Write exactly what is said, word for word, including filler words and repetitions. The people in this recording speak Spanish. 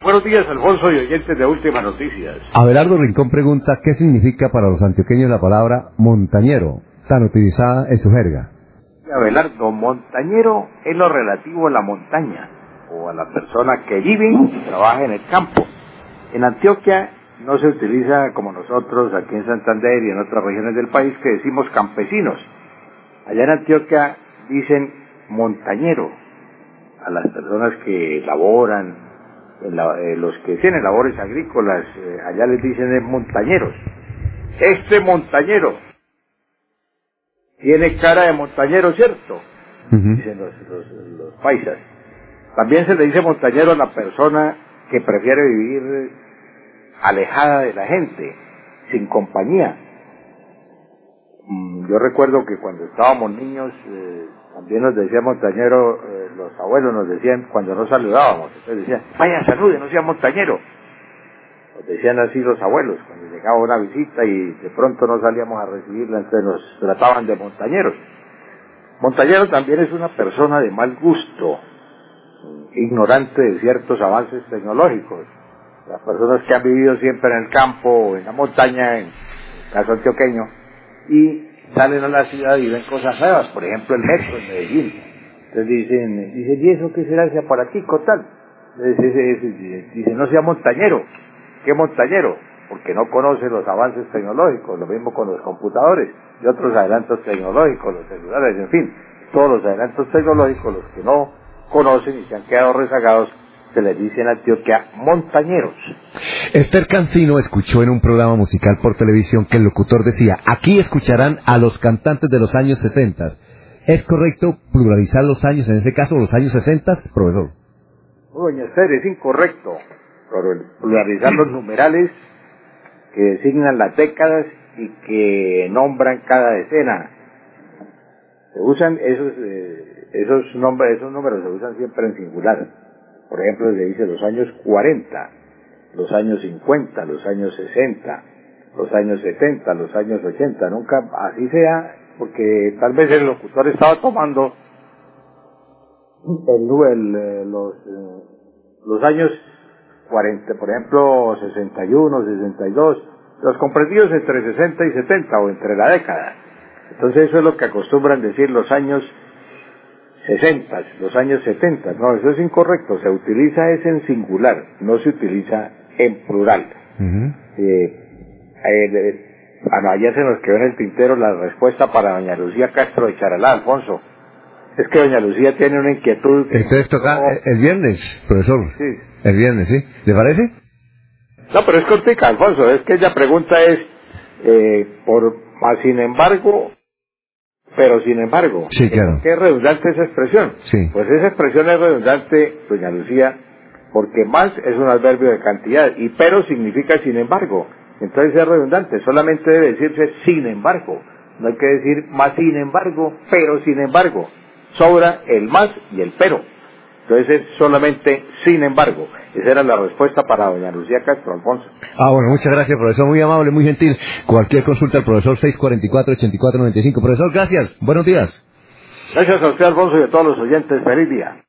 Buenos días, Alfonso y oyentes de Últimas Noticias. Abelardo Rincón pregunta qué significa para los antioqueños la palabra montañero, tan utilizada en su jerga. Abelardo, montañero es lo relativo a la montaña, o a la persona que vive y trabaja en el campo. En Antioquia no se utiliza como nosotros aquí en Santander y en otras regiones del país que decimos campesinos. Allá en Antioquia dicen montañero a las personas que laboran, en la, eh, los que tienen labores agrícolas, eh, allá les dicen es montañeros. Este montañero tiene cara de montañero, ¿cierto? Uh-huh. Dicen los, los, los paisas. También se le dice montañero a la persona que prefiere vivir alejada de la gente, sin compañía. Mm, yo recuerdo que cuando estábamos niños, eh, también nos decía montañero, eh, los abuelos nos decían cuando nos saludábamos, entonces decían, vaya, salude, no sea montañero. Nos decían así los abuelos, cuando llegaba una visita y de pronto no salíamos a recibirla, entonces nos trataban de montañeros. Montañero también es una persona de mal gusto, ignorante de ciertos avances tecnológicos. Las personas que han vivido siempre en el campo o en la montaña, en el caso antioqueño, y salen a la ciudad y ven cosas nuevas, por ejemplo el metro en Medellín. Entonces dicen, dicen, ¿y eso qué será ese aparatico tal? Entonces dicen, no sea montañero. ¿Qué montañero? Porque no conoce los avances tecnológicos, lo mismo con los computadores y otros adelantos tecnológicos, los celulares, en fin, todos los adelantos tecnológicos, los que no conocen y se han quedado rezagados, se les dice en Antioquia montañeros. Esther Cancino escuchó en un programa musical por televisión que el locutor decía, aquí escucharán a los cantantes de los años sesenta. ¿Es correcto pluralizar los años, en ese caso los años sesenta, profesor? Doña Esther, es incorrecto pluralizar los numerales que designan las décadas y que nombran cada decena. Se usan esos eh, esos nombres, esos números se usan siempre en singular. Por ejemplo, se dice los años cuarenta, los años cincuenta, los años sesenta, los años setenta, los años ochenta. Nunca así sea, porque tal vez el locutor estaba tomando el, el, los, los años cuarenta, por ejemplo, sesenta y uno, sesenta y dos, los comprendidos entre sesenta y setenta o entre la década. Entonces eso es lo que acostumbran decir los años sesenta, los años setenta. No, eso es incorrecto, se utiliza es en singular, no se utiliza en plural. Uh-huh. eh, eh, bueno, ayer se nos quedó en el tintero la respuesta para doña Lucía Castro de Charalá, Alfonso. Es que doña Lucía tiene una inquietud. Entonces toca no... el viernes, profesor. Sí. El viernes, ¿sí? ¿Le parece? No, pero es cortica, Alfonso. Es que ella pregunta es, eh, por, más sin embargo, pero sin embargo. Sí, claro. ¿Qué es redundante esa expresión? Sí. Pues esa expresión es redundante, doña Lucía, porque más es un adverbio de cantidad y pero significa sin embargo. Entonces es redundante, solamente debe decirse sin embargo. No hay que decir más sin embargo, pero sin embargo. Sobra el más y el pero. Entonces es solamente sin embargo. Esa era la respuesta para doña Lucía Castro, Alfonso. Ah, bueno, muchas gracias, profesor, muy amable, muy gentil. Cualquier consulta al profesor seis cuatro cuatro, ocho cuatro nueve cinco. Profesor, gracias, buenos días. Gracias a usted, Alfonso, y a todos los oyentes, feliz día.